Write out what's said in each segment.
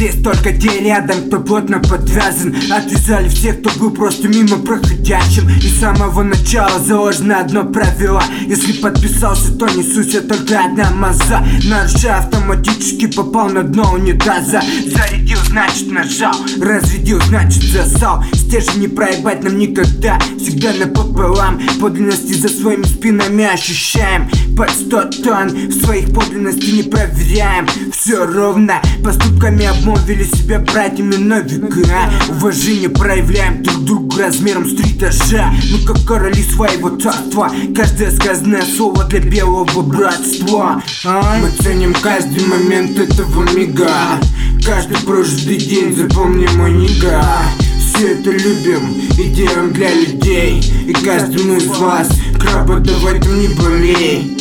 здесь только те рядом, кто плотно подвязан. Отвязали всех, кто был просто мимо проходящим. И с самого начала заложено одно правило: если подписался, то не суйся, только одна маза. Нарушая, автоматически попал на дно унитаза. Зарядил, значит нажал, разрядил, значит засал. Стержень не проебать нам никогда, всегда напополам. Подлинности за своими спинами ощущаем. Под 100 тонн в своих подлинностей не проверяем. Все ровно, поступками обмолвили себя братьями на века. Уважение проявляем друг другу размером с 3 этажа. Мы как короли своего царства, каждое сказанное слово для белого братства. Мы ценим каждый момент этого мига, каждый прожитый день, запомни мой нига. Все это любим и делаем для людей, и каждому из вас краба давай ты не болей.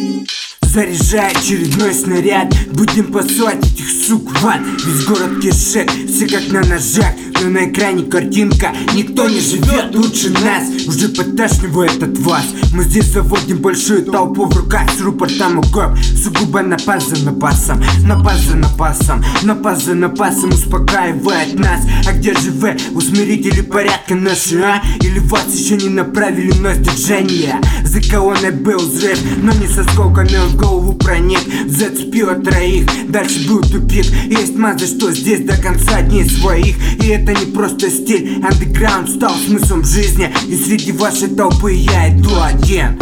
Заряжай очередной снаряд, будем посылать этих сук в ад. Весь город кишек, все как на ножах, но на экране картинка. Никто не живет лучше нас, уже подташнивает от вас. Мы здесь заводим большую толпу в руках с рупортом укоп. Сугубо напас за напасом, напас за напасом, напас за напасом успокаивает нас. А где же вы, усмирители порядка наши, а? Или вас еще не направили на сдержание? За колонной был взрыв, но не со сколками в голову проник. Зацепило троих, дальше был тупик. Есть маза, что здесь до конца дней своих. И это не просто стиль, андеграунд стал смыслом жизни. И среди вашей толпы я иду один.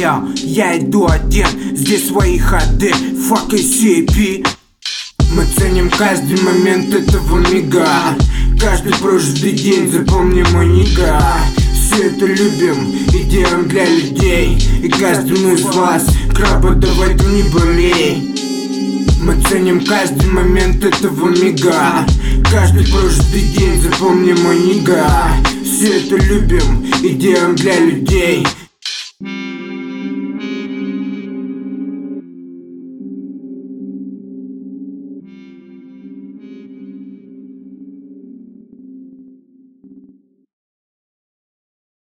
Я иду один, здесь свои ходы, fuck ACP. Мы ценим каждый момент этого мига, каждый прожитый день, запомни мой нига. Все это любим и делаем для людей, и каждому из вас краба давай ты не болей. Мы ценим каждый момент этого мига, каждый прожитый день, запомни мой нига. Все это любим и делаем для людей,